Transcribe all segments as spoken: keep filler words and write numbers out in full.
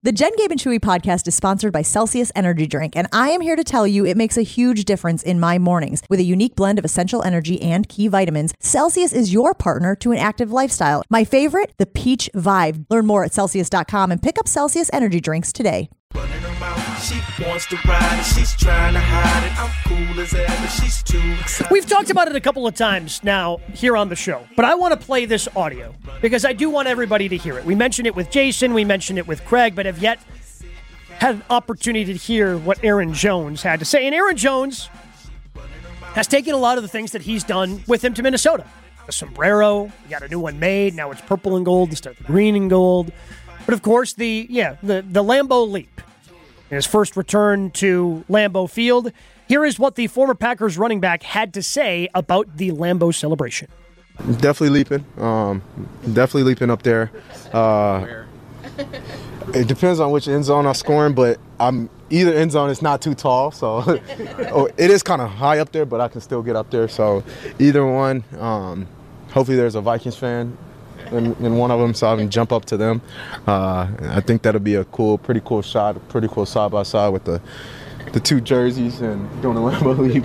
The Jen, Gabe, and Chewy podcast is sponsored by Celsius Energy Drink, and I am here to tell you it makes a huge difference in my mornings. With a unique blend of essential energy and key vitamins, Celsius is your partner to an active lifestyle. My favorite, the Peach Vibe. Learn more at Celsius dot com and pick up Celsius Energy Drinks today. She wants to ride it, she's trying to hide it. I'm cool as ever, she's too excited. We've talked about it a couple of times now here on the show, but I want to play this audio because I do want everybody to hear it. We mentioned it with Jason, we mentioned it with Craig, but have yet had an opportunity to hear what Aaron Jones had to say. And Aaron Jones has taken a lot of the things that he's done with him to Minnesota. The sombrero, he got a new one made, now it's purple and gold instead of the green and gold. But of course, the yeah, the, the Lambeau Leap. In his first return to Lambeau Field, here is what the former Packers running back had to say about the Lambeau celebration. Definitely leaping. Um, definitely leaping up there. Uh, it depends on which end zone I'm scoring, but I'm either end zone is not too tall, so oh, it is kind of high up there, but I can still get up there. So either one. Um, hopefully there's a Vikings fan in, in one of them, so I can jump up to them. Uh, I think that'll be a cool, pretty cool shot, pretty cool side by side with the the two jerseys and doing a Lambeau Leap.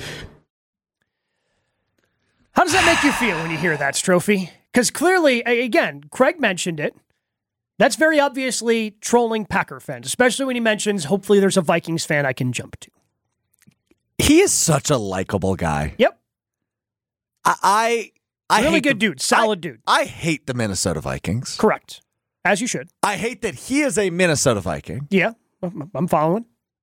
How does that make you feel when you hear that, Strophy? Because clearly, again, Craig mentioned it. That's very obviously trolling Packer fans, especially when he mentions, hopefully there's a Vikings fan I can jump to. He is such a likable guy. Yep. I... I I really hate good the, dude, solid I, dude. I hate the Minnesota Vikings. Correct. As you should. I hate that he is a Minnesota Viking. Yeah, I'm following.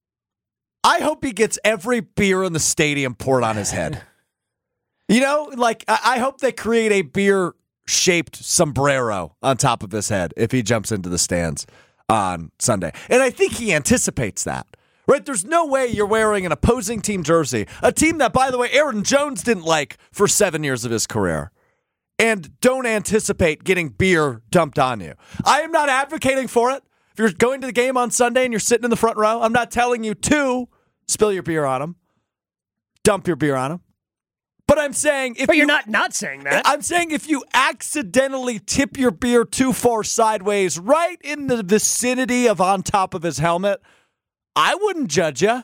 I hope he gets every beer in the stadium poured on his head. You know, like, I, I hope they create a beer-shaped sombrero on top of his head if he jumps into the stands on Sunday. And I think he anticipates that. Right, there's no way you're wearing an opposing team jersey, a team that, by the way, Aaron Jones didn't like for seven years of his career, and don't anticipate getting beer dumped on you. I am not advocating for it. If you're going to the game on Sunday and you're sitting in the front row, I'm not telling you to spill your beer on them, dump your beer on them. But I'm saying if But you're you, not not saying that. I'm saying if you accidentally tip your beer too far sideways, right in the vicinity of on top of his helmet, I wouldn't judge you.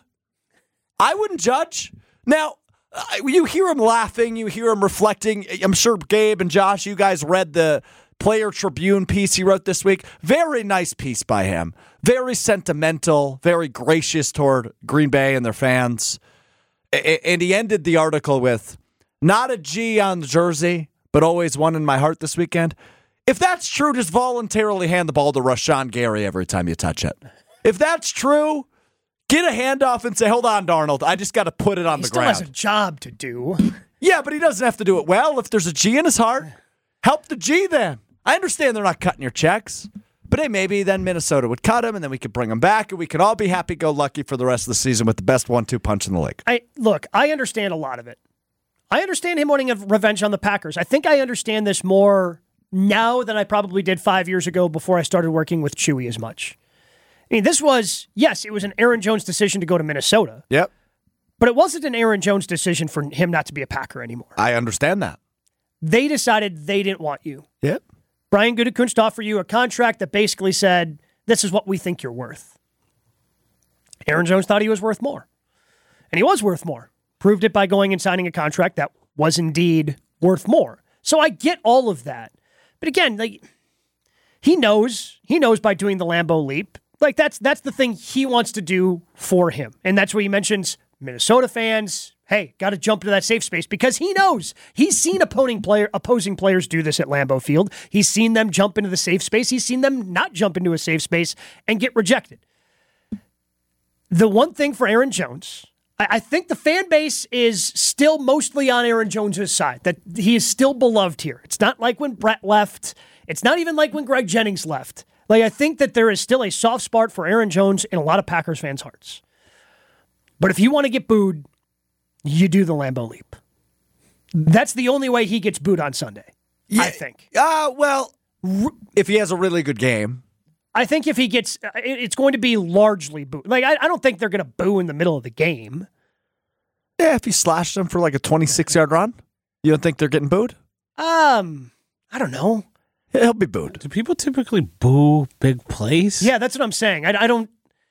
I wouldn't judge. Now, you hear him laughing. You hear him reflecting. I'm sure Gabe and Josh, you guys read the Player Tribune piece he wrote this week. Very nice piece by him. Very sentimental, very gracious toward Green Bay and their fans. And he ended the article with, not a G on the jersey, but always one in my heart this weekend. If that's true, just voluntarily hand the ball to Rashawn Gary every time you touch it. If that's true, get a handoff and say, hold on, Darnold, I just got to put it on he the still ground. has a job to do. Yeah, but he doesn't have to do it well. If there's a G in his heart, help the G then. I understand they're not cutting your checks, but hey, maybe then Minnesota would cut him, and then we could bring him back, and we could all be happy-go-lucky for the rest of the season with the best one two punch in the league. I Look, I understand a lot of it. I understand him wanting a revenge on the Packers. I think I understand this more now than I probably did five years ago before I started working with Chewy as much. I mean, this was, yes, it was an Aaron Jones decision to go to Minnesota. Yep. But it wasn't an Aaron Jones decision for him not to be a Packer anymore. I understand that. They decided they didn't want you. Yep. Brian Gutekunst offered you a contract that basically said, this is what we think you're worth. Aaron Jones thought he was worth more. And he was worth more. Proved it by going and signing a contract that was indeed worth more. So I get all of that. But again, like he knows, he knows by doing the Lambeau Leap, like that's that's the thing he wants to do for him. And that's where he mentions Minnesota fans, hey, got to jump into that safe space because he knows he's seen opposing player opposing players do this at Lambeau Field. He's seen them jump into the safe space. He's seen them not jump into a safe space and get rejected. The one thing for Aaron Jones, I, I think the fan base is still mostly on Aaron Jones' side, that he is still beloved here. It's not like when Brett left. It's not even like when Greg Jennings left. Like, I think that there is still a soft spot for Aaron Jones in a lot of Packers fans' hearts. But if you want to get booed, you do the Lambeau Leap. That's the only way he gets booed on Sunday, yeah, I think. Uh, well, if he has a really good game. I think if he gets, it's going to be largely booed. Like, I, I don't think they're going to boo in the middle of the game. Yeah, if he slashed them for like a twenty-six yard run, you don't think they're getting booed? Um, I don't know. He'll be booed. Do people typically boo big plays? Yeah, that's what I'm saying. I, I don't,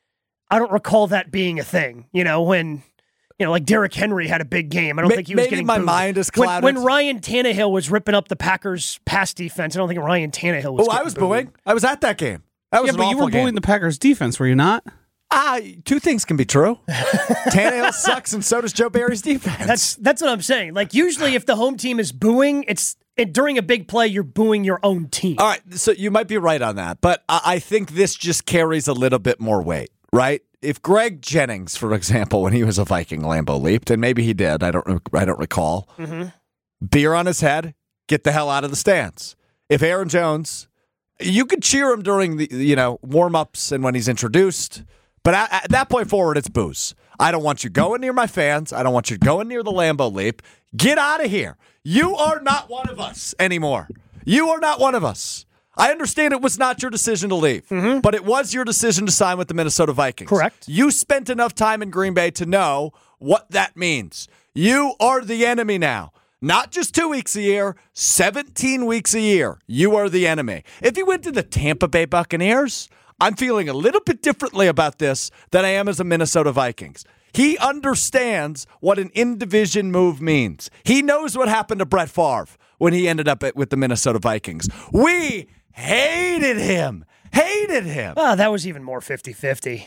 I don't recall that being a thing. You know, when, you know, like Derrick Henry had a big game. I don't Ma- think he was maybe getting my booed. mind is when, clouded. when Ryan Tannehill was ripping up the Packers' pass defense, I don't think Ryan Tannehill was. Oh, I getting was booed. booing. I was at that game. That was Yeah, an but you awful were booing game. the Packers defense, were you not? Ah, two things can be true. Tannehill sucks, and so does Joe Barry's defense. That's that's what I'm saying. Like usually, if the home team is booing, it's it, during a big play, you're booing your own team. All right, so you might be right on that, but I, I think this just carries a little bit more weight, right? If Greg Jennings, for example, when he was a Viking, Lambeau leaped, and maybe he did, I don't, I don't recall. Mm-hmm. Beer on his head, get the hell out of the stands. If Aaron Jones, you could cheer him during the you know warm ups and when he's introduced. But at, at that point forward, it's booze. I don't want you going near my fans. I don't want you going near the Lambeau Leap. Get out of here. You are not one of us anymore. You are not one of us. I understand it was not your decision to leave, mm-hmm. but it was your decision to sign with the Minnesota Vikings. Correct. You spent enough time in Green Bay to know what that means. You are the enemy now. Not just two weeks a year, seventeen weeks a year. You are the enemy. If you went to the Tampa Bay Buccaneers, I'm feeling a little bit differently about this than I am as a Minnesota Vikings. He understands what an in-division move means. He knows what happened to Brett Favre when he ended up at, with the Minnesota Vikings. We hated him. Hated him. Oh, that was even more fifty-fifty.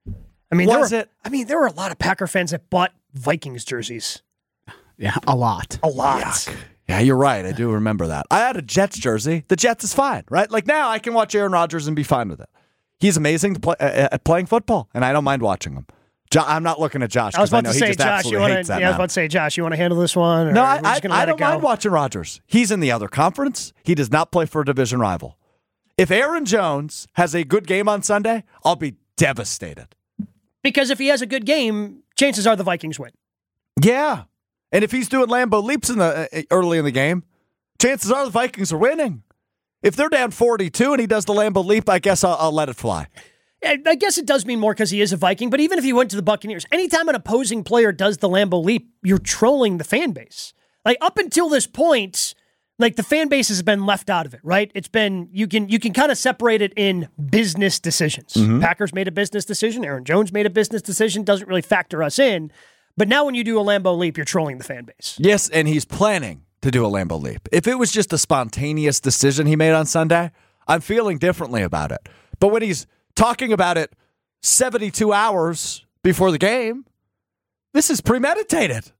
I mean, Was there were, it? I mean, there were a lot of Packer fans that bought Vikings jerseys. Yeah, a lot. A lot. Yuck. Yeah, you're right. I do remember that. I had a Jets jersey. The Jets is fine, right? Like now I can watch Aaron Rodgers and be fine with it. He's amazing to play, uh, at playing football, and I don't mind watching him. Jo- I'm not looking at Josh I was because I, about know to he say, just Josh, you absolutely want hates to? that Yeah, I was now. about to say, Josh, you want to handle this one? Or No, we're I, just gonna I, I let don't it go? mind watching Rodgers. He's in the other conference. He does not play for a division rival. If Aaron Jones has a good game on Sunday, I'll be devastated. Because if he has a good game, chances are the Vikings win. Yeah. And if he's doing Lambeau leaps in the uh, early in the game, chances are the Vikings are winning. If they're down forty-two and he does the Lambeau leap, I guess I'll, I'll let it fly. I I guess it does mean more because he is a Viking, but even if he went to the Buccaneers, anytime an opposing player does the Lambeau leap, you're trolling the fan base. Like up until this point, like the fan base has been left out of it, right? It's been, you can you can kind of separate it in business decisions. Mm-hmm. Packers made a business decision. Aaron Jones made a business decision. Doesn't really factor us in. But now when you do a Lambeau leap, you're trolling the fan base. Yes, and he's planning to do a Lambeau leap. If it was just a spontaneous decision he made on Sunday, I'm feeling differently about it. But when he's talking about it seventy-two hours before the game, this is premeditated.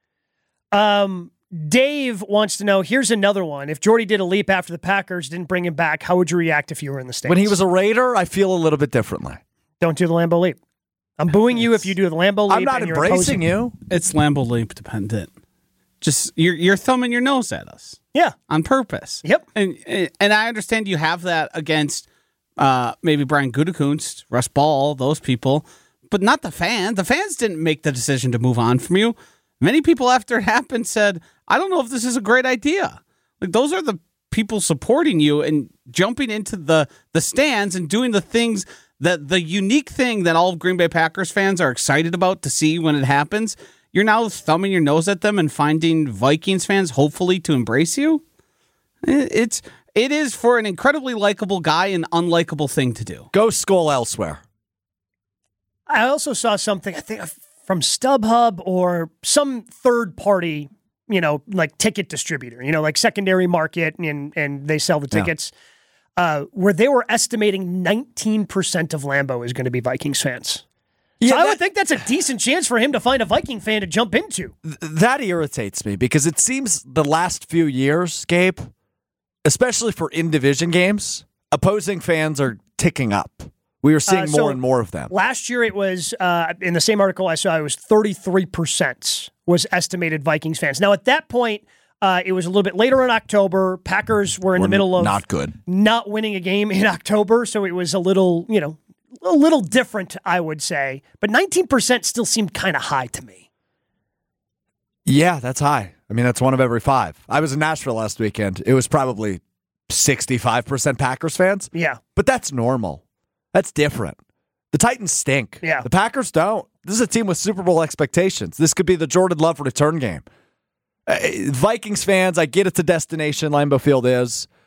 Um, Dave wants to know, here's another one. If Jordy did a leap after the Packers didn't bring him back, how would you react if you were in the stands? When he was a Raider, I feel a little bit differently. Don't do the Lambeau leap. I'm booing you if you do the Lambeau leap. I'm not and you're embracing opposing- you. It's Lambeau leap dependent. Just you're you're thumbing your nose at us Yeah. on purpose. Yep. And and I understand you have that against uh, maybe Brian Gutekunst, Russ Ball, those people, but not the fans. The fans didn't make the decision to move on from you. Many people after it happened said, "I don't know if this is a great idea." Like those are the people supporting you and jumping into the the stands and doing the things that the unique thing that all of Green Bay Packers fans are excited about to see when it happens. You're now thumbing your nose at them and finding Vikings fans, hopefully, to embrace you. It's it is for an incredibly likable guy an unlikable thing to do. Go skull elsewhere. I also saw something, I think, from StubHub or some third party, you know, like ticket distributor, you know, like secondary market, and, and they sell the tickets, yeah. uh, where they were estimating nineteen percent of Lambeau is going to be Vikings fans. Yeah, so I that, would think that's a decent chance for him to find a Viking fan to jump into. Th- that irritates me because it seems the last few years, Gabe, especially for in-division games, opposing fans are ticking up. We are seeing Uh, so more and more of them. Last year it was, uh, in the same article I saw, it was thirty-three percent was estimated Vikings fans. Now, at that point, uh, it was a little bit later in October. Packers were in We're the middle of not good. not winning a game in October, so it was a little, you know, a little different, I would say. But nineteen percent still seemed kind of high to me. Yeah, that's high. I mean, that's one of every five. I was in Nashville last weekend. It was probably sixty-five percent Packers fans. Yeah. But that's normal. That's different. The Titans stink. Yeah. The Packers don't. This is a team with Super Bowl expectations. This could be the Jordan Love return game. Uh, Vikings fans, I get it's a destination, Lambeau Field is.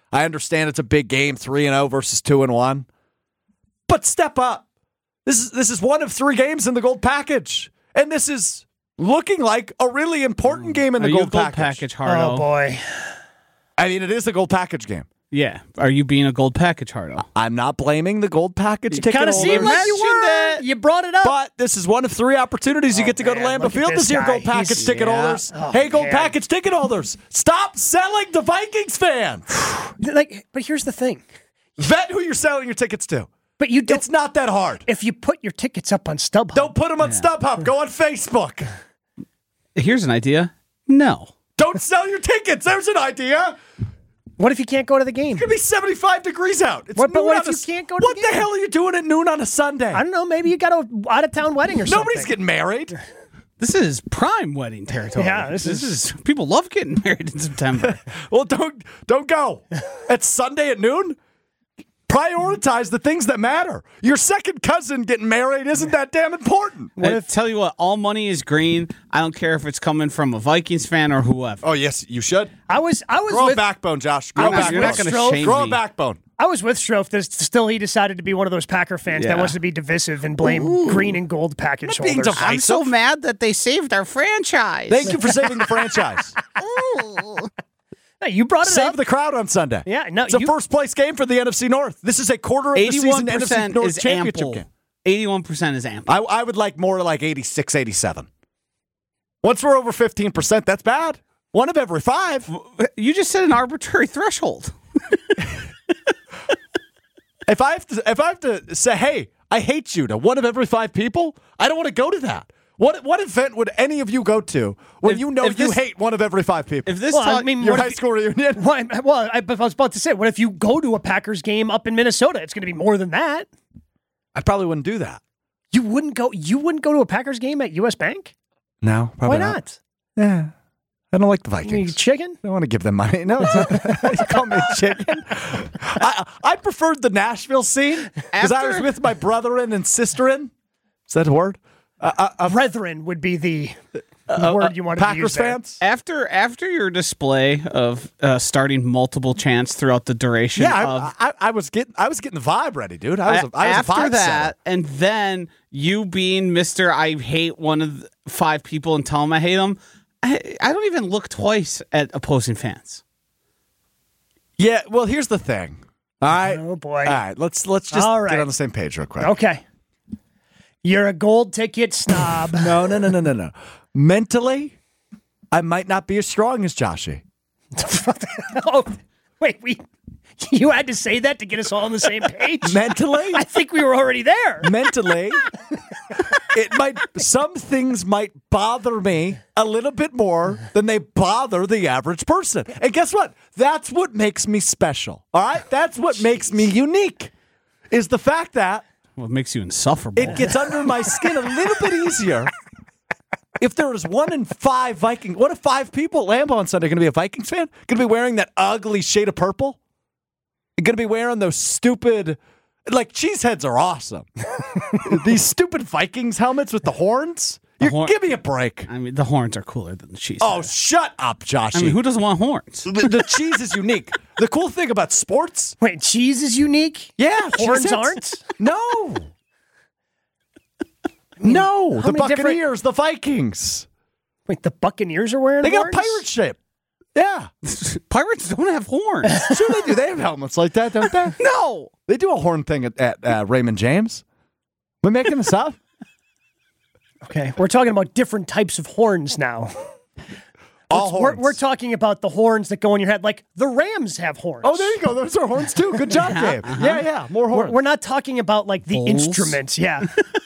I understand it's a big game, three and zero versus two and one. But step up. This is this is one of three games in the gold package, and this is looking like a really important game in the Are gold, you a gold package. package, Hardo? Oh boy. I mean, it is a gold package game. Yeah. Are you being a gold package, Hardo? I'm not blaming the gold package ticket Kind of holders. seemed like you mentioned were. it. You brought it up. But this is one of three opportunities you Oh, get to go to man, Lambeau look at Field this this year, guy. gold package He's- ticket yeah. holders. Oh, hey, gold man. package ticket holders, stop selling to Vikings fans. like, but here's the thing. Vet who you're selling your tickets to. But you don't. It's not that hard. If you put your tickets up on StubHub, Don't put them on StubHub. Go on Facebook. Here's an idea. No. Don't sell your tickets. There's an idea. what if you can't go to the game? It's going to be seventy-five degrees out. It's What- but noon what on if a you s- can't go to What the the game? hell are you doing at noon on a Sunday? I don't know. Maybe you got a out of town wedding or something. Nobody's getting married. This is prime wedding territory. Yeah, this is people love getting married in September. Well, don't don't go. It's Sunday at noon. Prioritize the things that matter. Your second cousin getting married isn't that damn important. I tell you what, all money is green. I don't care if it's coming from a Vikings fan or whoever. Oh yes, you should. I was. I was Grow a with. backbone, Josh. Grow I a was You're backbone. not going to Stroke. shame Grow a me. backbone. I was with Strofe. That still he decided to be one of those Packer fans that Yeah. wants to be divisive and blame green and gold package Not being holders. divisive. I'm so mad that they saved our franchise. Thank you for saving the franchise. Hey, you brought it Save up. the crowd on Sunday. Yeah, no, it's a you- first place game for the N F C North. This is a quarter of the eighty-one season N F C percent North is championship ample. game. eighty-one percent is ample. I, I would like more like eighty-six, eighty-seven. Once we're over fifteen percent, that's bad. One of every five. You just set an arbitrary threshold. If I have to, if I have to say, hey, I hate you to one of every five people, I don't want to go to that. What what event would any of you go to when If- you know you if this- hate one of every five people? If this Well, I talk- mean, Your what high if- school reunion. Well, I- well, I, I was about to say, what if you go to a Packers game up in Minnesota? It's going to be more than that. I probably wouldn't do that. You wouldn't go. You wouldn't go to a Packers game at U S Bank. No, Why not? Yeah, I don't like the You Vikings. chicken? I don't want to give them money. No, it's not, you call me a chicken. I, I preferred the Nashville scene because I was After- with my brother-in and sister-in. Is that a word? Uh, uh, uh, Brethren would be the uh, word you wanted Packers to use there. fans? after after your display of uh, starting multiple chants throughout the duration Yeah, of I, I, I was getting I was getting the vibe ready, dude. I was a, I was after a vibe that, setter. and then you being Mister I hate one of the five people and tell them I hate them. I, I don't even look twice at opposing fans. Yeah, well, here's the thing. All right. Oh, boy. All right, let's let's just All right. get on the same page real quick. Okay. You're a gold ticket snob. No, no, no, no, no, no. Mentally, I might not be as strong as Joshy. Oh, wait, we. You had to say that to get us all on the same page? Mentally, I think we were already there. mentally, it might some things might bother me a little bit more than they bother the average person. And guess what? That's what makes me special. All right? That's what makes me unique. Is the fact that What makes you insufferable? it gets under my skin a little bit easier. If there was one in five Viking, what if five people at Lambeau on Sunday are going to be a Vikings fan? Going to be wearing that ugly shade of purple? Going to be wearing those stupid, like cheeseheads are awesome. These stupid Vikings helmets with the horns. You horn- give me a break. I mean, the horns are cooler than the cheese. Oh, shut up, Josh. I mean, who doesn't want horns? the, the cheese is unique. The cool thing about sports, Wait, cheese is unique? yeah, Horns cheeseheads- aren't? No. No, the many different- Buccaneers, the Vikings. Wait, the Buccaneers are wearing They got horns? pirate shape. Yeah. Pirates don't have horns. Sure they do. They have helmets like that, don't they? No. They do a horn thing at, at uh, Raymond James. We making this up? Okay, we're talking about different types of horns now. All We're, horns. we're talking about the horns that go in your head. Like the Rams have horns. Oh, there you go. Those are horns too. Good job, Dave. Yeah, yeah. More We're, horns. we're not talking about like the Bulls? instruments. Yeah.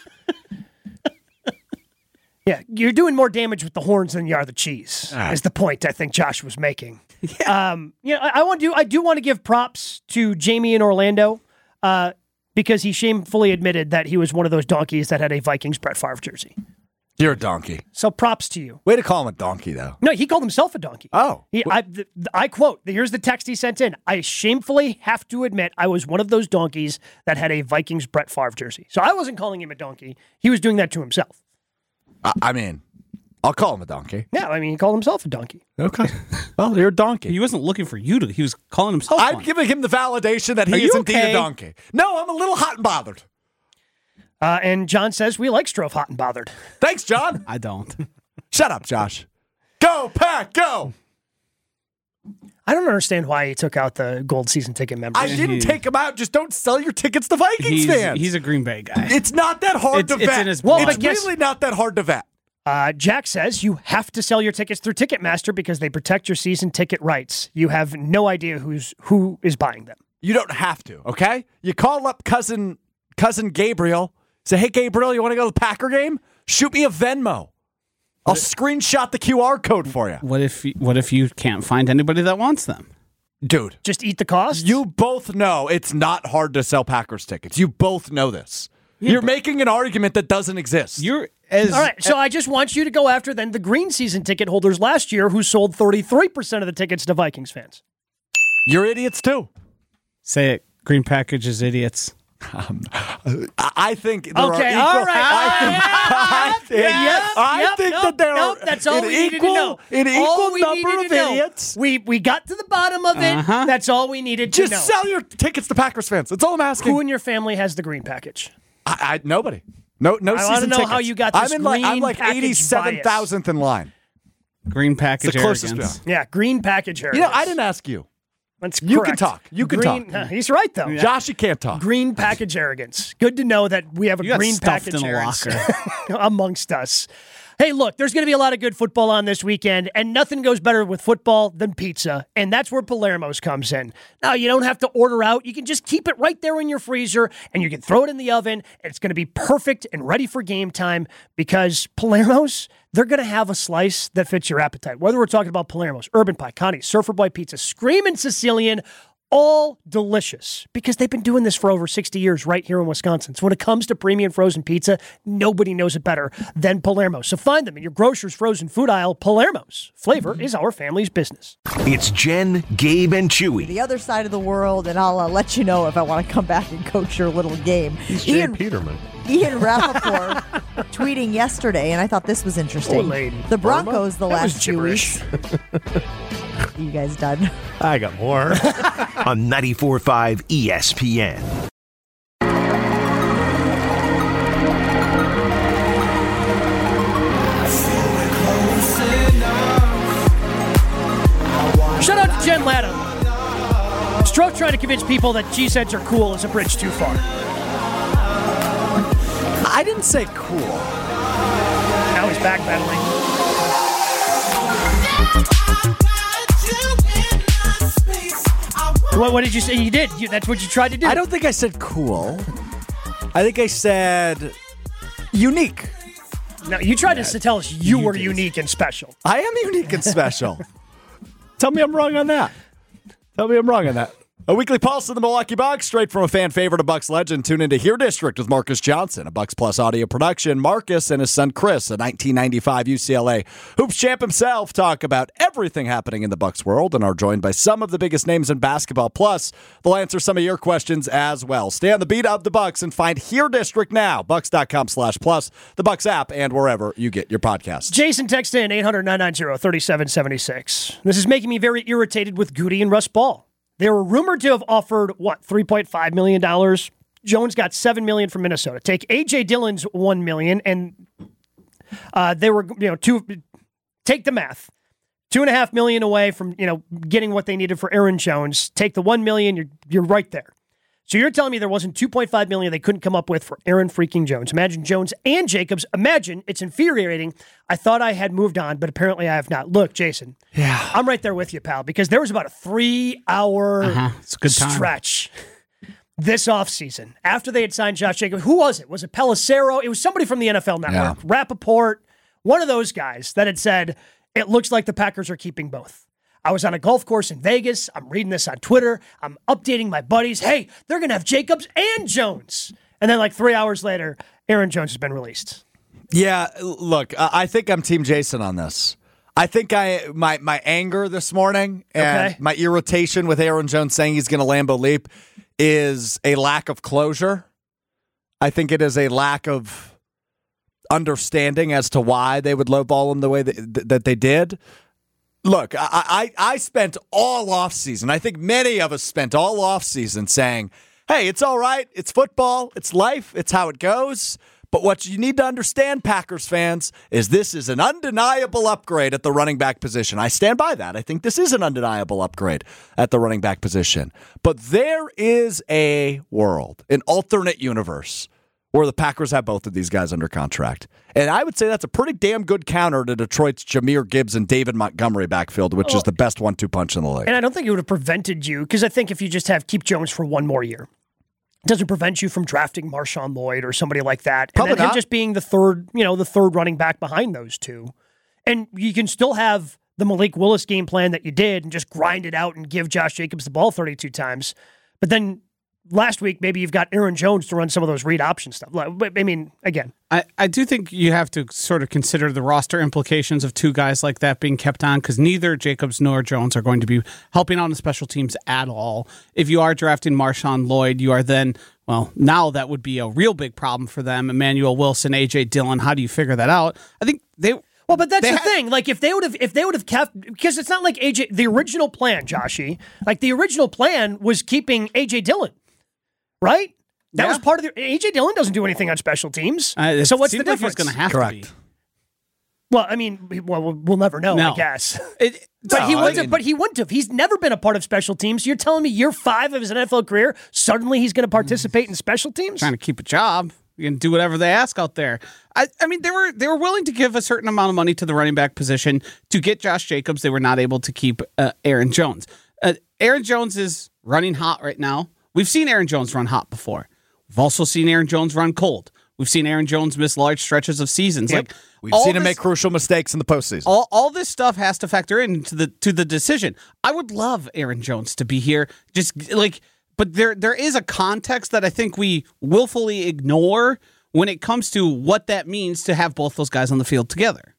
Yeah, you're doing more damage with the horns than you are the cheese. right. Is the point I think Josh was making. Yeah. Um, you know, I, I want to. I do want to give props to Jamie in Orlando, uh, because he shamefully admitted that he was one of those donkeys that had a Vikings Brett Favre jersey. You're a donkey. So props to you. Way to call him a donkey, though. No, he called himself a donkey. Oh. He, I, th- I quote, here's the text he sent in. I shamefully have to admit I was one of those donkeys that had a Vikings Brett Favre jersey. So I wasn't calling him a donkey. He was doing that to himself. I, I mean, I'll call him a donkey. Yeah, I mean, he called himself a donkey. Okay. Well, you're a donkey. He wasn't looking for you to. He was calling himself I'm one. giving him the validation that he Are is you indeed okay? a donkey. No, I'm a little hot and bothered. Uh, and John says we like Stroh hot and bothered. Thanks, John. I don't. Shut up, Josh. Go, Pack, go. I don't understand why he took out the gold season ticket members. I didn't take him out. Just don't sell your tickets to Vikings He's, fans. he's a Green Bay guy. It's not that hard It's- to it's vet. in his Well, blood. but it's guess- really not that hard to vet. Uh, Jack says you have to sell your tickets through Ticketmaster because they protect your season ticket rights. You have no idea who's who is buying them. You don't have to, okay? You call up cousin cousin Gabriel, say, hey, Gabriel, you want to go to the Packer game? Shoot me a Venmo. I'll screenshot the Q R code for you. What if you- what if you can't find anybody that wants them? Dude, Just eat the cost. you both know it's not hard to sell Packers tickets. You both know this. You're making an argument that doesn't exist. You're as All right, so I just want you to go after then the green season ticket holders last year who sold thirty-three percent of the tickets to Vikings fans. You're idiots too. say it. Green package is idiots. I I think there Okay, are equal, all right. I think, I think, Yep, I yep, think nope, that there nope, are that's all an we needed equal, to know. an All equal we number needed of to know. idiots. We we got to the bottom of it. Uh-huh. That's all we needed to Just know. sell your tickets to Packers fans. That's all I'm asking. Who in your family has the green package? I, I nobody. No, no I season wanna know tickets. how you got this I'm in like I'm green like package eighty-seven thousandth in line. Green package It's the closest arrogance. Yeah, green package here. You know, I didn't ask you. That's You can correct. talk. You can green, talk. uh, he's right though. Josh, you can't talk. Green package arrogance. Good to know that we have a You got green stuffed package in a arrogance locker. amongst us. Hey, look, there's going to be a lot of good football on this weekend, and nothing goes better with football than pizza, and that's where Palermo's comes in. Now, you don't have to order out. You can just keep it right there in your freezer, and you can throw it in the oven, and it's going to be perfect and ready for game time because Palermo's, they're going to have a slice that fits your appetite. Whether we're talking about Palermo's, Urban Pie, Connie's, Surfer Boy Pizza, Screamin' Sicilian, all delicious because they've been doing this for over sixty years right here in Wisconsin. So when it comes to premium frozen pizza, nobody knows it better than Palermo. So find them in your grocer's frozen food aisle. Palermo's. Flavor is our family's business. It's Jen, Gabe, and Chewy. The other side of the world, and I'll uh, let you know if I want to come back and coach your little game. Ian, Peterman. Ian Rappaport tweeting yesterday, and I thought this was interesting. Oh, lady. The Broncos the That was last two gibberish. weeks. You guys done? I got more. On ninety-four point five E S P N. Shout out to Jen Latta. Stroke trying to convince people that G-Seds are cool is a bridge too far. I didn't say cool. Now he's backpedaling. What, what did you say? You did. You, that's what you tried to do. I don't think I said cool. I think I said unique. No, you tried to tell us you, you were did. unique and special. I am unique and special. Tell me I'm wrong on that. Tell me I'm wrong on that. A weekly pulse of the Milwaukee Bucks, straight from a fan favorite, a Bucks legend. Tune into Here District with Marcus Johnson, a Bucks Plus audio production. Marcus and his son Chris, a nineteen ninety-five U C L A hoops champ himself, talk about everything happening in the Bucks world and are joined by some of the biggest names in basketball. Plus, they'll answer some of your questions as well. Stay on the beat of the Bucks and find Here District now, bucks.com slash plus, the Bucks app, and wherever you get your podcasts. Jason text in eight hundred, nine nine zero, three seven seven six. This is making me very irritated with Goody and Russ Ball. They were rumored to have offered, what, three point five million dollars? Jones got seven million dollars from Minnesota. Take A J. Dillon's one million dollars, and uh, they were, you know, two. Take the math. Two and a half million dollars away from, you know, getting what they needed for Aaron Jones. Take the one million dollars, you're, you're right there. So you're telling me there wasn't two point five million dollars they couldn't come up with for Aaron freaking Jones. Imagine Jones and Jacobs. Imagine, it's infuriating. I thought I had moved on, but apparently I have not. Look, Jason. Yeah. I'm right there with you, pal, because there was about a three-hour Uh-huh. It's a good time. stretch this offseason after they had signed Josh Jacobs. Who was it? Was it Pelissero? It was somebody from the N F L Network. Yeah. Rappaport, one of those guys that had said, it looks like the Packers are keeping both. I was on a golf course in Vegas. I'm reading this on Twitter. I'm updating my buddies. Hey, they're going to have Jacobs and Jones. And then like three hours later, Aaron Jones has been released. Yeah, look, I I think I'm Team Jason on this. I think I my my anger this morning and Okay. my irritation with Aaron Jones saying he's going to Lambeau Leap is a lack of closure. I think it is a lack of understanding as to why they would lowball him the way that, that they did. Look, I, I, I spent all offseason, I think many of us spent all offseason saying, hey, it's all right. It's football. It's life. It's how it goes. But what you need to understand, Packers fans, is this is an undeniable upgrade at the running back position. I stand by that. I think this is an undeniable upgrade at the running back position. But there is a world, an alternate universe, where the Packers have both of these guys under contract. And I would say that's a pretty damn good counter to Detroit's Jahmyr Gibbs and David Montgomery backfield, which oh, is the best one two punch in the league. And I don't think it would have prevented you, because I think if you just have Keep Jones for one more year, it doesn't prevent you from drafting Marshawn Lloyd or somebody like that. And Probably then him not. just being the third, you know, the third running back behind those two. And you can still have the Malik Willis game plan that you did and just grind it out and give Josh Jacobs the ball thirty-two times. But then last week, maybe you've got Aaron Jones to run some of those read option stuff. I mean, again. I, I do think you have to sort of consider the roster implications of two guys like that being kept on, because neither Jacobs nor Jones are going to be helping on the special teams at all. If you are drafting Marshawn Lloyd, you are then, well, now that would be a real big problem for them. Emmanuel Wilson, A J Dillon, how do you figure that out? I think they... Well, but that's They the ha- thing. Like, if they would have, if they would have kept, because it's not like A J. The original plan, Joshy, like the original plan was keeping A J Dillon, right? That Yeah. was part of the. A J Dillon doesn't do anything on special teams. Uh, it so what's the seems like difference? It's going to have Correct. to be. Well, I mean, we- well, we'll we'll never know. No. I guess. It, But No, he I wouldn't. mean- have, but he wouldn't have. He's never been a part of special teams. You're telling me year five of his N F L career, suddenly he's going to participate in special teams? trying to keep a job. You can do whatever they ask out there. I, I mean, they were they were willing to give a certain amount of money to the running back position to get Josh Jacobs. They were not able to keep uh, Aaron Jones. Uh, Aaron Jones is running hot right now. We've seen Aaron Jones run hot before. We've also seen Aaron Jones run cold. We've seen Aaron Jones miss large stretches of seasons. Yep. Like We've all seen him this- make crucial mistakes in the postseason. All, all this stuff has to factor into the to the decision. I would love Aaron Jones to be here. Just like, but there there is a context that I think we willfully ignore when it comes to what that means to have both those guys on the field together.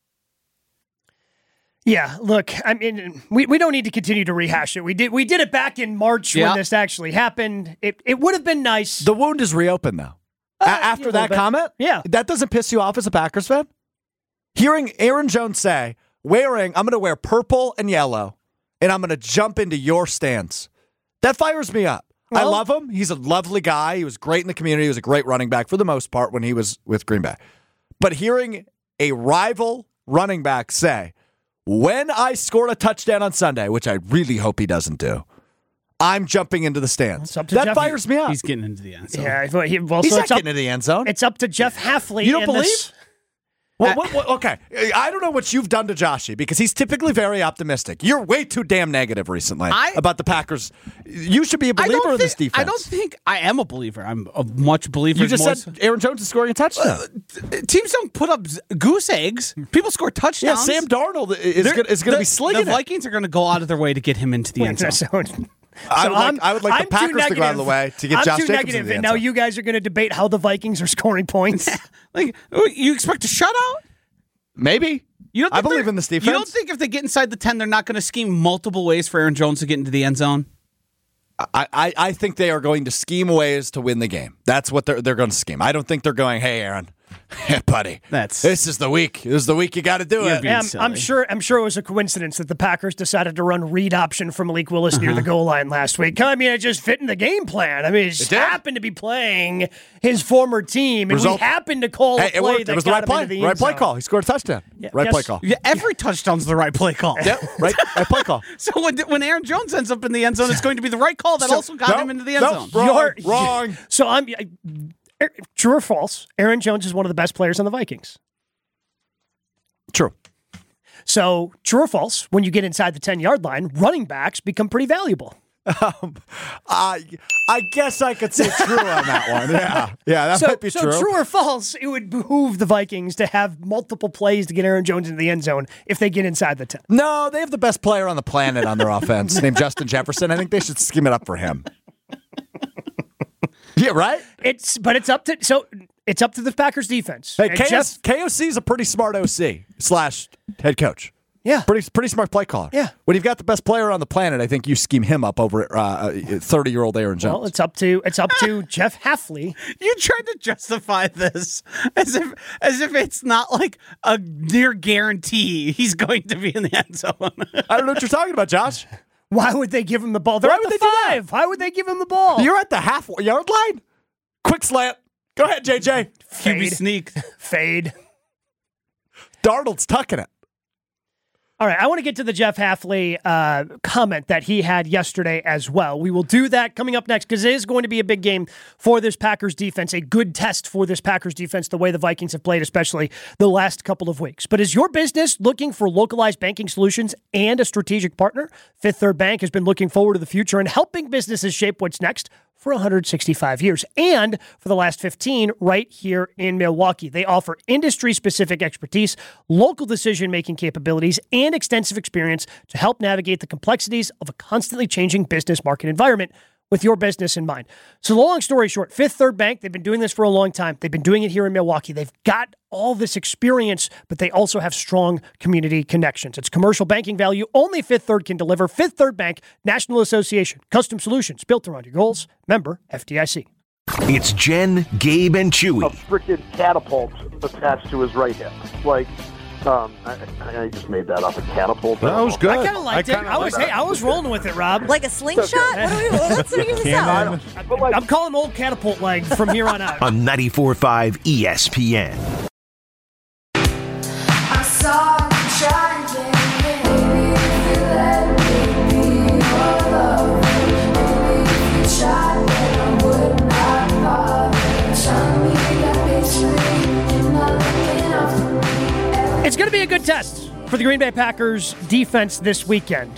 Yeah, look, I mean, we, we don't need to continue to rehash it. We did we did it back in March Yeah. when this actually happened. It it would have been nice. The wound is reopened, though. A- Uh, after a little that bit. comment, Yeah. that doesn't piss you off as a Packers fan? Hearing Aaron Jones say, wearing, I'm going to wear purple and yellow, and I'm going to jump into your stands. That fires me up. I Well- love him. He's a lovely guy. He was great in the community. He was a great running back for the most part when he was with Green Bay. But hearing a rival running back say, when I scored a touchdown on Sunday, which I really hope he doesn't do, I'm jumping into the stands. It's up to That Jeff. fires me up. He's getting into the end zone. yeah, well, he, well, He's so not it's up, getting into the end zone. it's up to Jeff Halfley. You don't in believe? this- Well, what, what, okay, I don't know what you've done to Joshy because he's typically very optimistic. You're way too damn negative recently I- about the Packers. You should be a I believer don't in this think- defense. I don't think I am a believer. I'm a much believer. You just more said Aaron Jones is scoring a touchdown. teams don't put up z- goose eggs. People score yeah, touchdowns. Sam Darnold is They're- going is going to the- be slinging The it. Vikings are going to go out of their way to get him into the end zone. So- I so would like, I'm- I would like I'm the too Packers to go out of the negative. way to get I'm Josh too Jacobs negative, into the and end now zone. you guys are going to debate how the Vikings are scoring points. Like you expect a shutout? Maybe. You don't I think believe they're- in this defense. You don't think if they get inside the ten, they're not going to scheme multiple ways for Aaron Jones to get into the end zone? I, I, I think they are going to scheme ways to win the game. That's what they're they're going to scheme. I don't think they're going, hey, Aaron, hey, buddy, That's- this is the week. This is the week you got to do You're it. being Yeah, I'm, silly. I'm sure. I'm sure it was a coincidence that the Packers decided to run read option from Malik Willis near the Uh-huh. goal line last week. I mean, it just fit in the game plan. I mean, it just did. happened to be playing his former team, and Result- we happened to call Hey, a it play worked. that It was the got right him play. into the Right end play zone. call. He scored a touchdown. Yeah, right yes. play call. Yeah, every touchdown's the right play call. Yep. Right. Right play call. So when, when Aaron Jones ends up in the end zone, it's going to be the right call that So- also got nope, him into the end nope, zone. Wrong. You're- wrong. So I'm I, true or false? Aaron Jones is one of the best players on the Vikings. True. So true or false? When you get inside the ten yard line, running backs become pretty valuable. Um, I I guess I could say true on that one. Yeah. Yeah, that So, might be so true. true or false, it would behoove the Vikings to have multiple plays to get Aaron Jones into the end zone if they get inside the ten. No, they have the best player on the planet on their offense named Justin Jefferson. I think they should scheme it up for him. Yeah, right? It's but it's up to so it's up to the Packers defense. Hey, And K O C, Jeff, K O C is a pretty smart O C slash head coach. Yeah. Pretty pretty smart play caller. Yeah. When you've got the best player on the planet, I think you scheme him up over thirty-year-old Aaron Jones. Well, it's up to it's up to Jeff Hafley. You tried to justify this as if as if it's not like a near guarantee he's going to be in the end zone. I don't know what you're talking about, Josh. Why would they give him the ball? They're Why at would the they do that? five. Why would they give him the ball? You're at the half-yard line. Quick slant. Go ahead, J J. Q B Fade. sneak. Fade. Darnold's tucking it. All right, I want to get to the Jeff Hafley uh, comment that he had yesterday as well. We will do that coming up next because it is going to be a big game for this Packers defense, a good test for this Packers defense, the way the Vikings have played, especially the last couple of weeks. But is your business looking for localized banking solutions and a strategic partner? Fifth Third Bank has been looking forward to the future and helping businesses shape what's next for one hundred sixty-five years, and for the last fifteen right here in Milwaukee. They offer industry-specific expertise, local decision-making capabilities, and extensive experience to help navigate the complexities of a constantly changing business market environment with your business in mind. So the long story short, Fifth Third Bank, they've been doing this for a long time. They've been doing it here in Milwaukee. They've got all this experience, but they also have strong community connections. It's commercial banking value only Fifth Third can deliver. Fifth Third Bank, National Association, custom solutions built around your goals. Member F D I C. It's Jen, Gabe, and a Chewy. freaking catapult attached to his right hip. Like, um, I, I just made that up. A catapult. That was good. I kind of liked it. I was, hey, I was rolling with it, Rob. Like a slingshot? What do we, let's figure this out. But like, I'm calling old catapult leg from here on out. On ninety-four point five E S P N. I saw you shining, maybe if you let me be your love. Maybe if you tried, then I would not bother. Tell me that it's me, you're not looking out for me. It's going to be a good test for the Green Bay Packers defense this weekend.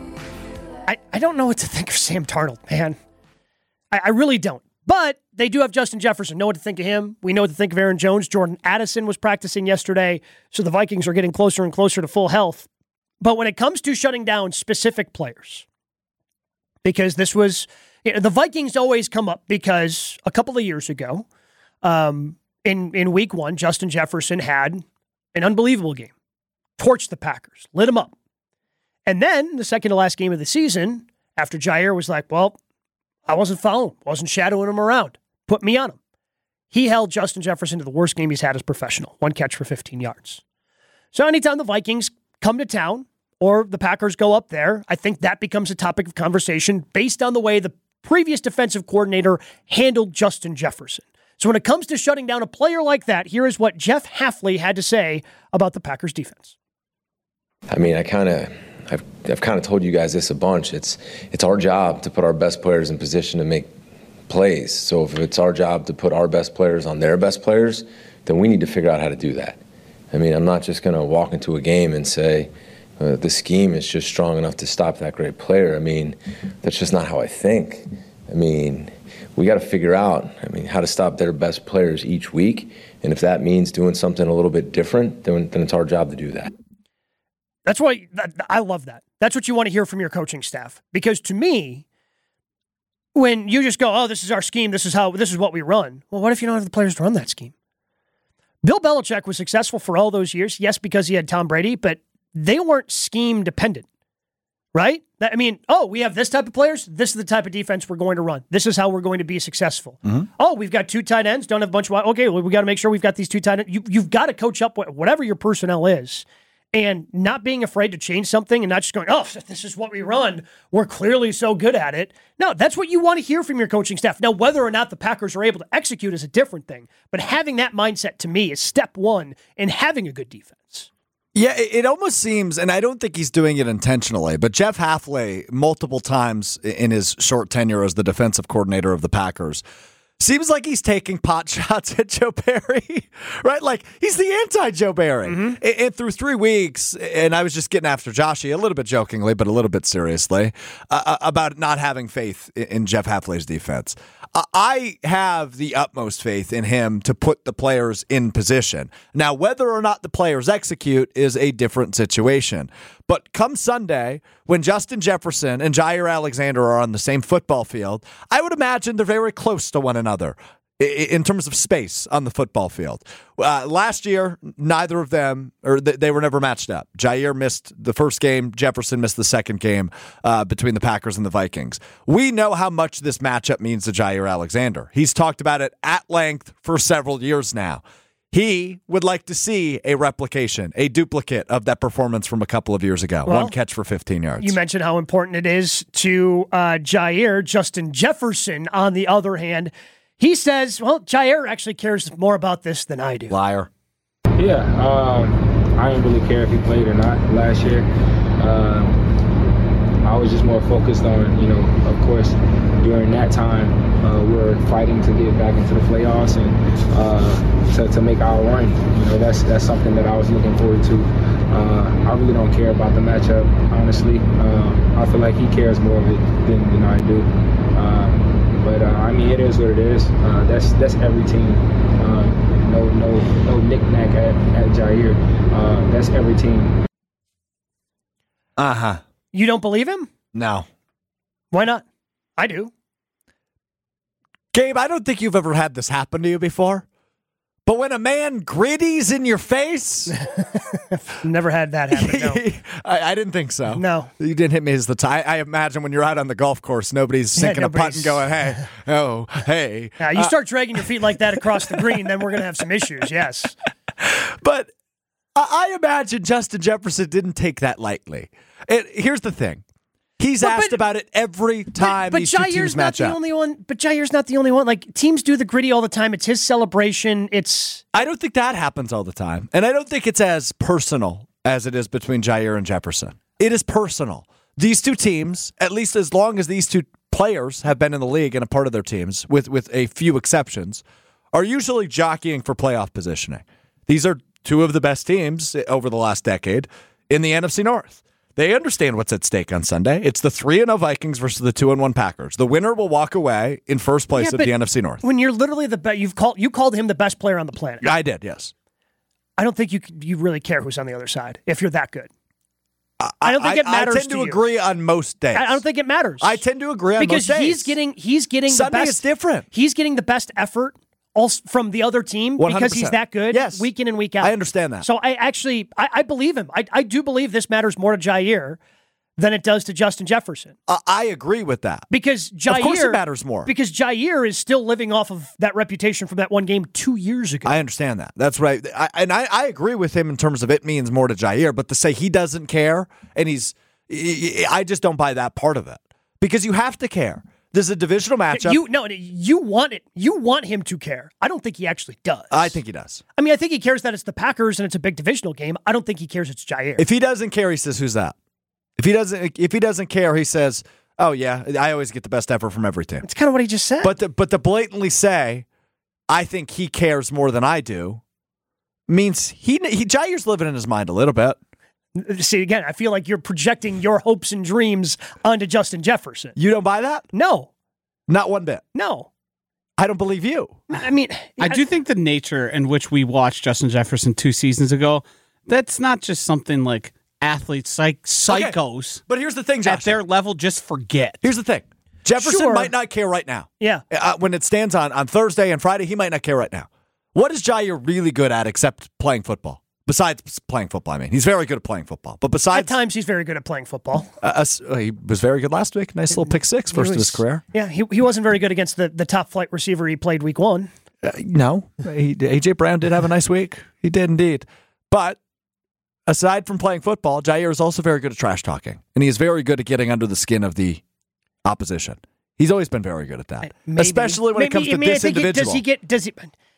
I, I don't know what to think of Sam Darnold, man. I, I really don't. But they do have Justin Jefferson. Know what to think of him. We know what to think of Aaron Jones. Jordan Addison was practicing yesterday, so the Vikings are getting closer and closer to full health. But when it comes to shutting down specific players, because this was, you know, the Vikings always come up because a couple of years ago, um, in, in week one, Justin Jefferson had an unbelievable game. Torched the Packers. Lit them up. And then the second to last game of the season, after Jair was like, well, I wasn't following, wasn't shadowing him around. Put me on him. He held Justin Jefferson to the worst game he's had as professional. One catch for fifteen yards. So anytime the Vikings come to town or the Packers go up there, I think that becomes a topic of conversation based on the way the previous defensive coordinator handled Justin Jefferson. So when it comes to shutting down a player like that, here is what Jeff Hafley had to say about the Packers defense. I mean, I kind of, I've, I've kind of told you guys this a bunch. It's, it's our job to put our best players in position to make plays. So if it's our job to put our best players on their best players, then we need to figure out how to do that. I mean, I'm not just going to walk into a game and say uh, the scheme is just strong enough to stop that great player. I mean, that's just not how I think. I mean, we got to figure out, I mean, how to stop their best players each week. And if that means doing something a little bit different, then, then it's our job to do that. That's why I love that. That's what you want to hear from your coaching staff. Because to me, when you just go, oh, this is our scheme, this is how, this is what we run. Well, what if you don't have the players to run that scheme? Bill Belichick was successful for all those years. Yes, because he had Tom Brady, but they weren't scheme dependent, right? I mean, oh, we have this type of players. This is the type of defense we're going to run. This is how we're going to be successful. Mm-hmm. Oh, we've got two tight ends. Don't have a bunch of, okay, well, we got to make sure we've got these two tight ends. You, you've got to coach up whatever your personnel is. And not being afraid to change something and not just going, oh, this is what we run. We're clearly so good at it. No, that's what you want to hear from your coaching staff. Now, whether or not the Packers are able to execute is a different thing. But having that mindset, to me, is step one in having a good defense. Yeah, it almost seems, and I don't think he's doing it intentionally, but Jeff Hafley, multiple times in his short tenure as the defensive coordinator of the Packers, seems like he's taking pot shots at Joe Barry, right? Like, he's the anti-Joe Barry. Mm-hmm. And, and through three weeks, and I was just getting after Joshy, a little bit jokingly, but a little bit seriously, uh, about not having faith in, in Jeff Hafley's defense. Uh, I have the utmost faith in him to put the players in position. Now, whether or not the players execute is a different situation. But come Sunday, when Justin Jefferson and Jair Alexander are on the same football field, I would imagine they're very close to one another. in terms of space on the football field. Uh, last year, neither of them, or th- they were never matched up. Jair missed the first game. Jefferson missed the second game uh, between the Packers and the Vikings. We know how much this matchup means to Jair Alexander. He's talked about it at length for several years now. He would like to see a replication, a duplicate of that performance from a couple of years ago. Well, One catch for fifteen yards. You mentioned how important it is to uh, Jair. Justin Jefferson, on the other hand, he says, well, Jair actually cares more about this than I do. Liar. Yeah, um, I didn't really care if he played or not last year. Um, I was just more focused on, you know, of course, during that time, uh, we were fighting to get back into the playoffs and uh, to, to make our run. You know, that's that's something that I was looking forward to. Uh, I really don't care about the matchup, honestly. Uh, I feel like he cares more of it than, than I do. Uh, but uh, I mean, it is what it is. Uh, that's that's every team. Uh, no no no knick-knack at, at Jair. Uh, that's every team. Uh huh. You don't believe him? No. Why not? I do. Gabe, I don't think you've ever had this happen to you before. But when a man gritties in your face... Never had that happen, no. I, I didn't think so. No. You didn't hit me as the time. I imagine when you're out on the golf course, nobody's sinking yeah, a putt and going, hey, oh, hey. Yeah, you Uh, start dragging your feet like that across the green, then we're going to have some issues, yes. But I, I imagine Justin Jefferson didn't take that lightly. It, here's the thing. He's But- asked but- about it every time but these two Jair's teams not match the up. only one. But Jair's not the only one. Like, teams do the gritty all the time. It's his celebration. It's I don't think that happens all the time. And I don't think it's as personal as it is between Jair and Jefferson. It is personal. These two teams, at least as long as these two players have been in the league and a part of their teams, with, with a few exceptions, are usually jockeying for playoff positioning. These are two of the best teams over the last decade in the N F C North. They understand what's at stake on Sunday. It's the three and oh Vikings versus the two and one Packers. The winner will walk away in first place Yeah, of but the N F C North. when you're literally the best. You've called you called him the best player on the planet. I did, yes. I don't think you you really care who's on the other side if you're that good. I don't think it matters I tend to, to you. agree on most days. I I don't think it matters. I tend to agree on because most days. he's getting he's getting Sunday the best. is different. He's getting the best effort also from the other team one hundred because percent. he's that good. Yes. Week in and week out. I understand that. So I actually I, I believe him. I I do believe this matters more to Jair than it does to Justin Jefferson. Uh, I agree with that. Because Jair, Of course it matters more. Because Jair is still living off of that reputation from that one game two years ago. I understand that. That's right. I, and I, I agree with him in terms of it means more to Jair, but to say he doesn't care and he's, I just don't buy that part of it. Because you have to care. There's a divisional matchup. You no, you want it. You want him to care. I don't think he actually does. I think he does. I mean, I think he cares that it's the Packers and it's a big divisional game. I don't think he cares it's Jair. If he doesn't care, he says, who's that? If he doesn't, if he doesn't care, he says, "Oh yeah, I always get the best effort from every team." It's kind of what he just said. But to, but to blatantly say, "I think he cares more than I do," means he he Jair's living in his mind a little bit. See, again, I feel like you're projecting your hopes and dreams onto Justin Jefferson. You don't buy that? No, not one bit. No, I don't believe you. I mean, I do think the nature in which we watched Justin Jefferson two seasons ago, that's not just something like athletes, psych- psychos. Okay. But here's the thing, Josh. At their level, just forget. Here's the thing. Jefferson Sure. might not care right now. Yeah. Uh, when it stands on, on Thursday and Friday, he might not care right now. What is Jair really good at except playing football? Besides playing football, I mean. He's very good at playing football. But besides... At times, he's very good at playing football. Uh, us- uh, he was very good last week. Nice little pick six, first He of his was- career. Yeah, he, he wasn't very good against the, the top flight receiver he played week one. Uh, no. He, A J Brown did have a nice week. He did indeed. But aside from playing football, Jair is also very good at trash talking. And he is very good at getting under the skin of the opposition. He's always been very good at that. Maybe. Especially when Maybe- it comes I to mean, I this think he- individual. does he get... Does he...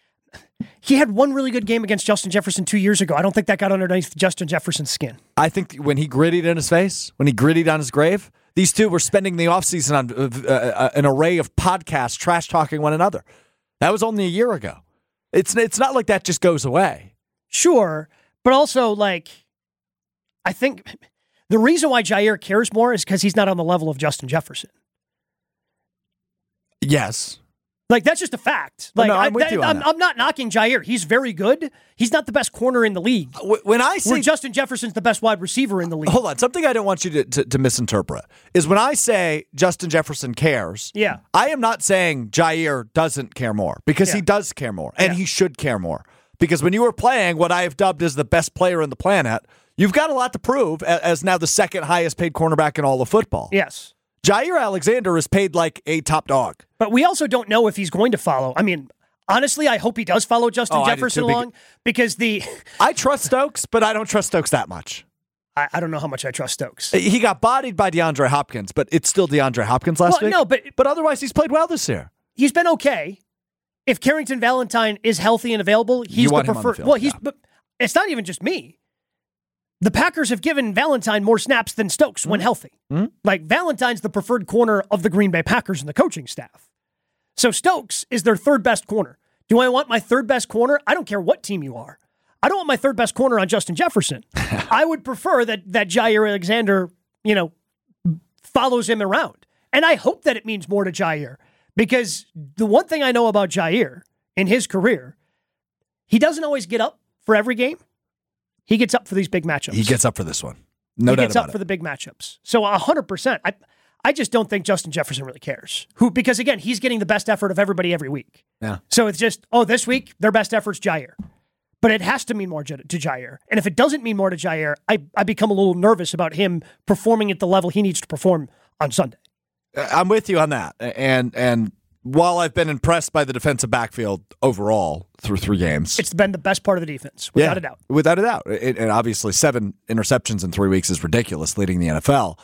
He had one really good game against Justin Jefferson two years ago. I don't think that got underneath Justin Jefferson's skin. I think when he grittied in his face, when he grittied on his grave, these two were spending the offseason on uh, uh, an array of podcasts trash talking one another. That was only a year ago. It's it's not like that just goes away. Sure, but also, like, I think the reason why Jair cares more is because he's not on the level of Justin Jefferson. Yes. Like, that's just a fact. Like, no, I'm I, with that, you on I'm, that. I'm not knocking Jair. He's very good. He's not the best corner in the league. When I say Where Justin Jefferson's the best wide receiver in the league. Hold on. Something I don't want you to, to, to misinterpret is when I say Justin Jefferson cares, Yeah. I am not saying Jair doesn't care more because he Yeah. does care more and Yeah. he should care more. Because when you were playing what I have dubbed as the best player on the planet, you've got a lot to prove a- as now the second highest paid cornerback in all of football. Yes. Jair Alexander is paid like a top dog. But we also don't know if he's going to follow. I mean, honestly, I hope he does follow Justin Oh, I do Jefferson too, along because the I trust Stokes, but I don't trust Stokes that much. I, I don't know how much I trust Stokes. He got bodied by DeAndre Hopkins, but it's still DeAndre Hopkins last Well, week. no, but but otherwise he's played well this year. He's been okay. If Carrington Valentine is healthy and available, he's You the want him on the preferred. field, Well, he's yeah. but it's not even just me. The Packers have given Valentine more snaps than Stokes when healthy. Mhm. Like, Valentine's the preferred corner of the Green Bay Packers and the coaching staff. So Stokes is their third best corner. Do I want my third best corner? I don't care what team you are. I don't want my third best corner on Justin Jefferson. I would prefer that that Jair Alexander, you know, follows him around. And I hope that it means more to Jair, because the one thing I know about Jair in his career, he doesn't always get up for every game. He gets up for these big matchups. He gets up for this one. No he doubt gets about up it. for the big matchups. So one hundred percent. I I just don't think Justin Jefferson really cares. Who because again, he's getting the best effort of everybody every week. Yeah. So it's just, oh, this week their best effort's Jair. But it has to mean more to to Jair. And if it doesn't mean more to Jair, I, I become a little nervous about him performing at the level he needs to perform on Sunday. I'm with you on that. And and while I've been impressed by the defensive backfield overall through three games, It's been the best part of the defense, without yeah, a doubt. Without a doubt. It, and obviously, seven interceptions in three weeks is ridiculous, leading the N F L.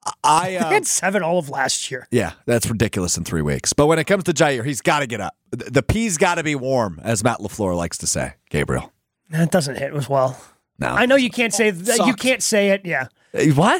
I uh, They had seven all of last year. yeah, that's ridiculous in three weeks. But when it comes to Jair, he's got to get up. The the pea's got to be warm, as Matt LaFleur likes to say. Gabriel, That doesn't hit as well. no, I know you can't say that. You Sucks. can't say it. Yeah. Uh, what?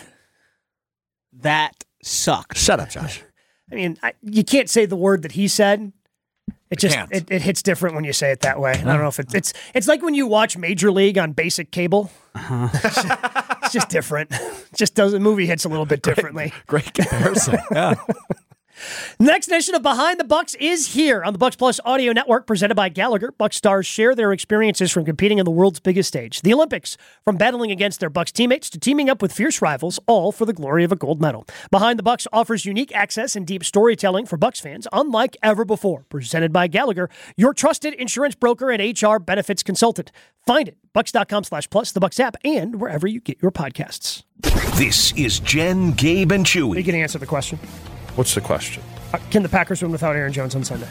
That sucks. Shut up, Josh. I mean, I, you can't say the word that he said. It just can't. it, it hits different when you say it that way. I don't know if it, it's it's like when you watch Major League on basic cable. It's just different. It just does the movie hits a little bit differently. Great comparison. Yeah. Next edition of Behind the Bucks is here on the Bucks Plus Audio Network, presented by Gallagher. Bucks stars share their experiences from competing on the world's biggest stage, the Olympics, from battling against their Bucks teammates to teaming up with fierce rivals, all for the glory of a gold medal. Behind the Bucks offers unique access and deep storytelling for Bucks fans unlike ever before. Presented by Gallagher, your trusted insurance broker and H R benefits consultant. Find it, bucks.com slash plus, the Bucks app, and wherever you get your podcasts. This is Jen, Gabe, and You Chewy. can answer the question. What's the question? Uh, Can the Packers win without Aaron Jones on Sunday?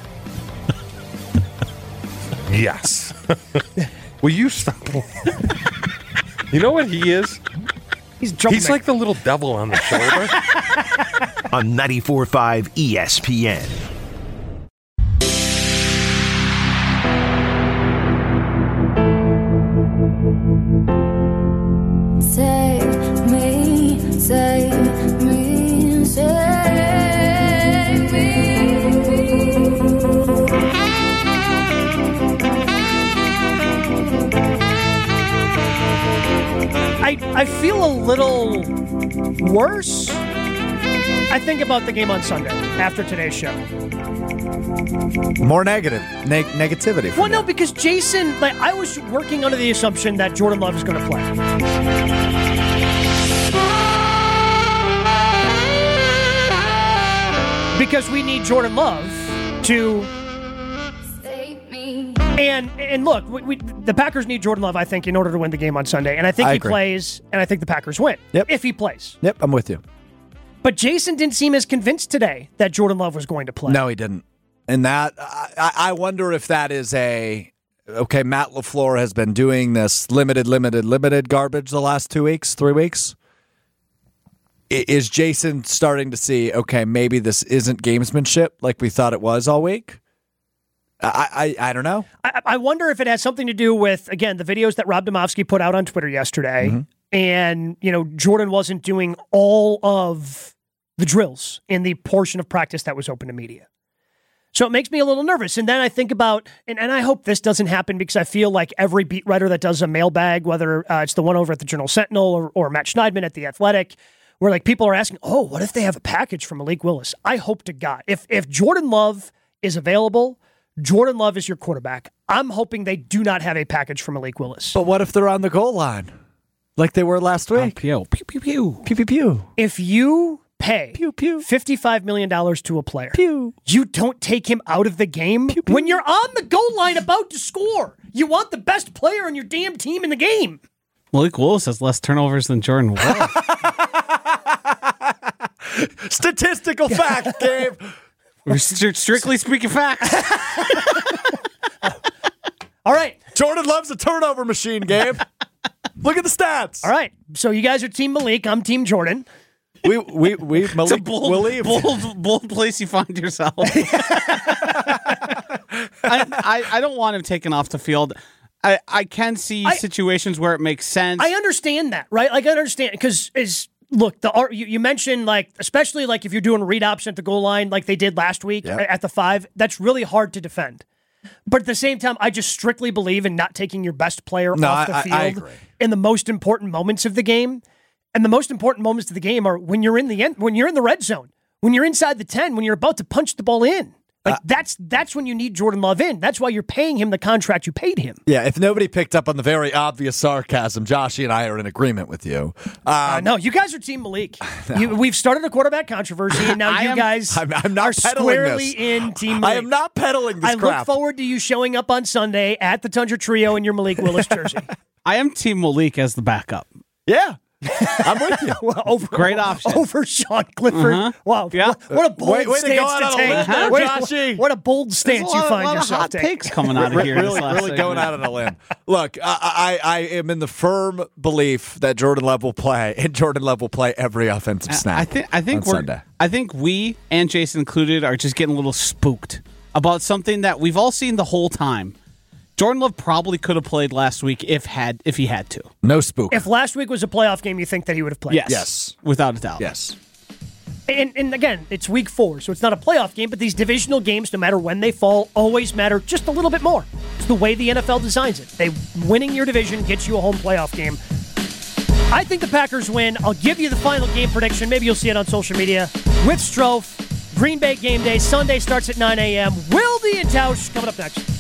Yes. Will you stop? You know what he is? He's jumping. He's like the little devil on the shoulder. On ninety-four point five E S P N. Save me, save me, save I, I feel a little worse. I think about the game on Sunday after today's show. More negative. Neg- negativity. from Well, no, you. because Jason, like, I was working under the assumption that Jordan Love is going to play. Because we need Jordan Love to. And and look, we, we, the Packers need Jordan Love, I think, in order to win the game on Sunday. And I think I he agree. plays, and I think the Packers win. Yep. If he plays. Yep, I'm with you. But Jason didn't seem as convinced today that Jordan Love was going to play. No, he didn't. And that, I, I wonder if that is a, okay, Matt LaFleur has been doing this limited, limited, limited garbage the last two weeks, three weeks. I- Is Jason starting to see, okay, maybe this isn't gamesmanship like we thought it was all week? I I, I don't know. I, I wonder if it has something to do with, again, the videos that Rob Domofsky put out on Twitter yesterday. Mm-hmm. And, you know, Jordan wasn't doing all of the drills in the portion of practice that was open to media. So it makes me a little nervous. And then I think about, and, and I hope this doesn't happen because I feel like every beat writer that does a mailbag, whether uh, it's the one over at the Journal Sentinel or, or Matt Schneidman at The Athletic, where like people are asking, oh, what if they have a package from Malik Willis? I hope to God. If if Jordan Love is available. Jordan Love is your quarterback. I'm hoping they do not have a package for Malik Willis. But what if they're on the goal line? Like they were last week? Pew, pew, pew, pew. Pew, pew, pew. If you pay Pew, pew. fifty-five million dollars to a player, Pew. you don't take him out of the game Pew, pew. when you're on the goal line about to score. You want the best player on your damn team in the game. Malik Willis has less turnovers than Jordan Love. Statistical fact, Gabe. We're st- strictly speaking facts. All right. Jordan Love's a turnover machine, Gabe. Look at the stats. All right. So you guys are Team Malik. I'm Team Jordan. We, we, we, It's a Malik, bold, we'll leave. bold, bold place you find yourself. I, I, I don't want him taken off the field. I, I can see I- situations where it makes sense. I understand that, right? Like, I understand because is look the art you, you mentioned, like, especially like if you're doing a read option at the goal line like they did last week Yep. at the five, that's really hard to defend. But at the same time, I just strictly believe in not taking your best player No, off the I- I- field I agree. in the most important moments of the game. And the most important moments of the game are when you're in the end, when you're in the red zone, when you're inside the ten, when you're about to punch the ball in. Like Uh, that's that's when you need Jordan Love in. That's why you're paying him the contract you paid him. Yeah, if nobody picked up on the very obvious sarcasm, Joshy and I are in agreement with you. Um, Uh, no, you guys are Team Malik. You, we've started a quarterback controversy, and now I you am- guys I'm- I'm not are peddling squarely this. in Team Malik. I am not peddling this I crap. look forward to you showing up on Sunday at the Tundra Trio in your Malik Willis jersey. I am Team Malik as the backup. Yeah, I'm with you. Well, over, Great option. over Sean Clifford. Uh-huh. Wow, Yeah. what, what a bold Way- way to stance go out to on a take. limb there, What- Joshy. What a bold There's stance a you lot, find a lot of yourself hot taking. takes coming out of here. really, this last really going segment. out on a limb. Look, I, I, I am in the firm belief that Jordan Love will play, and Jordan Love will play every offensive snap. I think I think on we're Sunday. I think we and Jason included are just getting a little spooked about something that we've all seen the whole time. Jordan Love probably could have played last week if had if he had to. No spook. If last week was a playoff game, you think that he would have played? Yes. Yes. Without a doubt. Yes. And, and again, it's week four, so it's not a playoff game, but these divisional games, no matter when they fall, always matter just a little bit more. It's the way the N F L designs it. They winning your division gets you a home playoff game. I think the Packers win. I'll give you the final game prediction. Maybe you'll see it on social media. With Strofe, Green Bay game day. Sunday starts at nine a.m. Will the and Tausch coming up next.